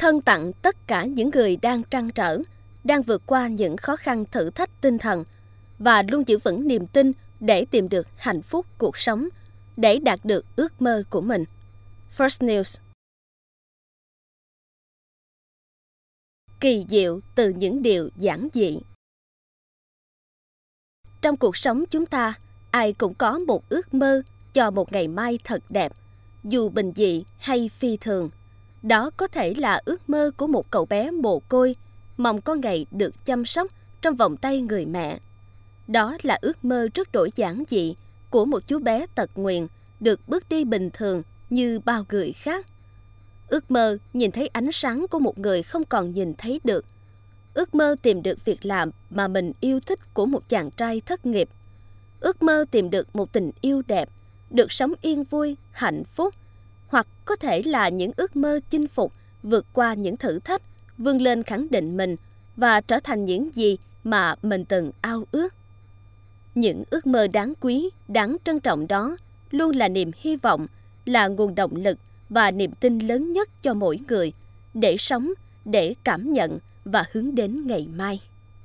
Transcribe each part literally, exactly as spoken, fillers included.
Thân tặng tất cả những người đang trăn trở, đang vượt qua những khó khăn thử thách tinh thần và luôn giữ vững niềm tin để tìm được hạnh phúc cuộc sống, để đạt được ước mơ của mình. First News. Kỳ diệu từ những điều giản dị. Trong cuộc sống chúng ta, ai cũng có một ước mơ cho một ngày mai thật đẹp, dù bình dị hay phi thường. Đó có thể là ước mơ của một cậu bé mồ côi, mong có ngày được chăm sóc trong vòng tay người mẹ. Đó là ước mơ rất đổi giản dị của một chú bé tật nguyền, được bước đi bình thường như bao người khác. Ước mơ nhìn thấy ánh sáng của một người không còn nhìn thấy được. Ước mơ tìm được việc làm mà mình yêu thích của một chàng trai thất nghiệp. Ước mơ tìm được một tình yêu đẹp, được sống yên vui, hạnh phúc. Hoặc có thể là những ước mơ chinh phục, vượt qua những thử thách, vươn lên khẳng định mình và trở thành những gì mà mình từng ao ước. Những ước mơ đáng quý, đáng trân trọng đó luôn là niềm hy vọng, là nguồn động lực và niềm tin lớn nhất cho mỗi người để sống, để cảm nhận và hướng đến ngày mai.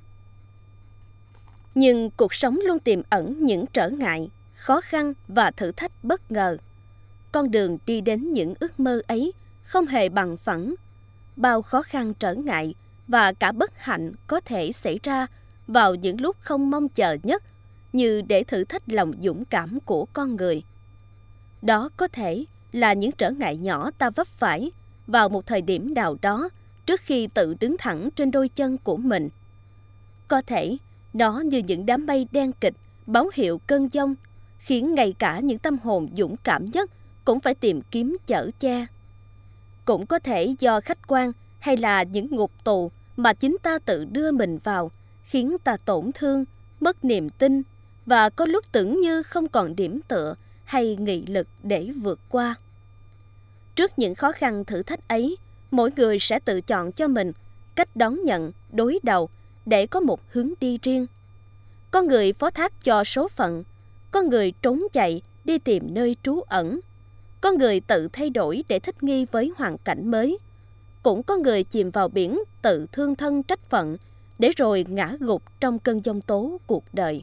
Nhưng cuộc sống luôn tiềm ẩn những trở ngại, khó khăn và thử thách bất ngờ. Con đường đi đến những ước mơ ấy không hề bằng phẳng. Bao khó khăn trở ngại và cả bất hạnh có thể xảy ra vào những lúc không mong chờ nhất, như để thử thách lòng dũng cảm của con người. Đó có thể là những trở ngại nhỏ ta vấp phải vào một thời điểm nào đó trước khi tự đứng thẳng trên đôi chân của mình. Có thể nó như những đám mây đen kịt, báo hiệu cơn giông, khiến ngay cả những tâm hồn dũng cảm nhất cũng phải tìm kiếm chở che. Cũng có thể do khách quan hay là những ngục tù mà chính ta tự đưa mình vào, khiến ta tổn thương, mất niềm tin và có lúc tưởng như không còn điểm tựa hay nghị lực để vượt qua. Trước những khó khăn thử thách ấy, mỗi người sẽ tự chọn cho mình cách đón nhận, đối đầu để có một hướng đi riêng. Có người phó thác cho số phận, có người trốn chạy đi tìm nơi trú ẩn, có người tự thay đổi để thích nghi với hoàn cảnh mới, cũng có người chìm vào biển tự thương thân trách phận để rồi ngã gục trong cơn giông tố cuộc đời.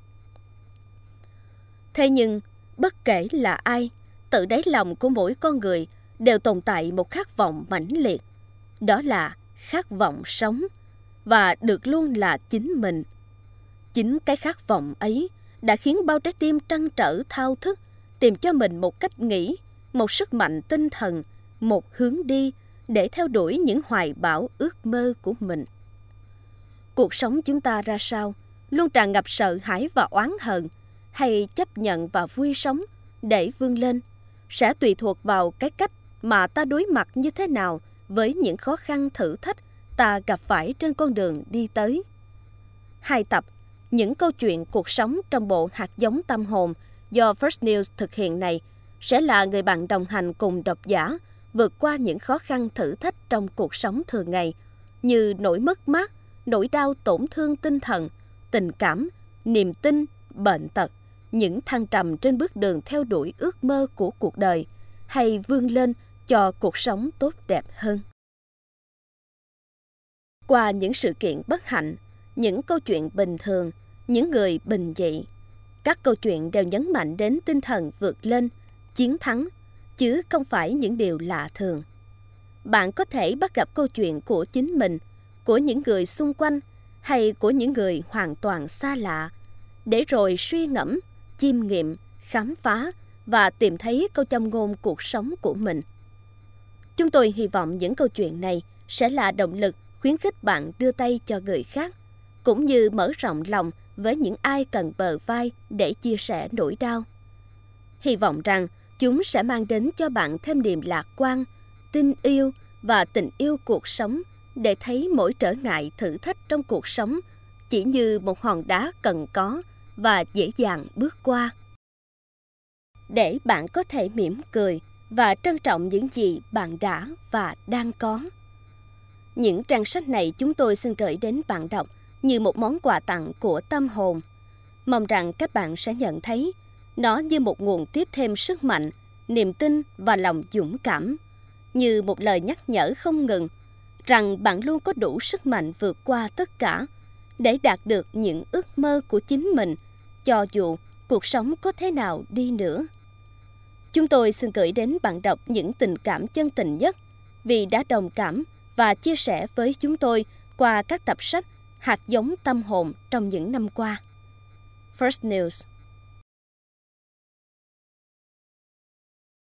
Thế nhưng, bất kể là ai, tự đáy lòng của mỗi con người đều tồn tại một khát vọng mãnh liệt. Đó là khát vọng sống, và được luôn là chính mình. Chính cái khát vọng ấy đã khiến bao trái tim trăn trở thao thức, tìm cho mình một cách nghĩ, một sức mạnh tinh thần, một hướng đi để theo đuổi những hoài bão ước mơ của mình. Cuộc sống chúng ta ra sao, luôn tràn ngập sợ hãi và oán hận, hay chấp nhận và vui sống để vươn lên, sẽ tùy thuộc vào cái cách mà ta đối mặt như thế nào với những khó khăn thử thách ta gặp phải trên con đường đi tới. Hai tập, những câu chuyện cuộc sống trong bộ hạt giống tâm hồn do First News thực hiện này sẽ là người bạn đồng hành cùng độc giả vượt qua những khó khăn thử thách trong cuộc sống thường ngày, như nỗi mất mát, nỗi đau tổn thương tinh thần, tình cảm, niềm tin, bệnh tật, những thăng trầm trên bước đường theo đuổi ước mơ của cuộc đời, hay vươn lên cho cuộc sống tốt đẹp hơn. Qua những sự kiện bất hạnh, những câu chuyện bình thường, những người bình dị, các câu chuyện đều nhấn mạnh đến tinh thần vượt lên, chiến thắng, chứ không phải những điều lạ thường. Bạn có thể bắt gặp câu chuyện của chính mình, của những người xung quanh hay của những người hoàn toàn xa lạ, để rồi suy ngẫm, chiêm nghiệm, khám phá và tìm thấy câu châm ngôn cuộc sống của mình. Chúng tôi hy vọng những câu chuyện này sẽ là động lực khuyến khích bạn đưa tay cho người khác, cũng như mở rộng lòng với những ai cần bờ vai để chia sẻ nỗi đau. Hy vọng rằng chúng sẽ mang đến cho bạn thêm niềm lạc quan, tin yêu và tình yêu cuộc sống, để thấy mỗi trở ngại thử thách trong cuộc sống chỉ như một hòn đá cần có và dễ dàng bước qua. Để bạn có thể mỉm cười và trân trọng những gì bạn đã và đang có. Những trang sách này chúng tôi xin gửi đến bạn đọc như một món quà tặng của tâm hồn. Mong rằng các bạn sẽ nhận thấy nó như một nguồn tiếp thêm sức mạnh, niềm tin và lòng dũng cảm, như một lời nhắc nhở không ngừng rằng bạn luôn có đủ sức mạnh vượt qua tất cả để đạt được những ước mơ của chính mình, cho dù cuộc sống có thế nào đi nữa. Chúng tôi xin gửi đến bạn đọc những tình cảm chân tình nhất vì đã đồng cảm và chia sẻ với chúng tôi qua các tập sách Hạt giống tâm hồn trong những năm qua. First News.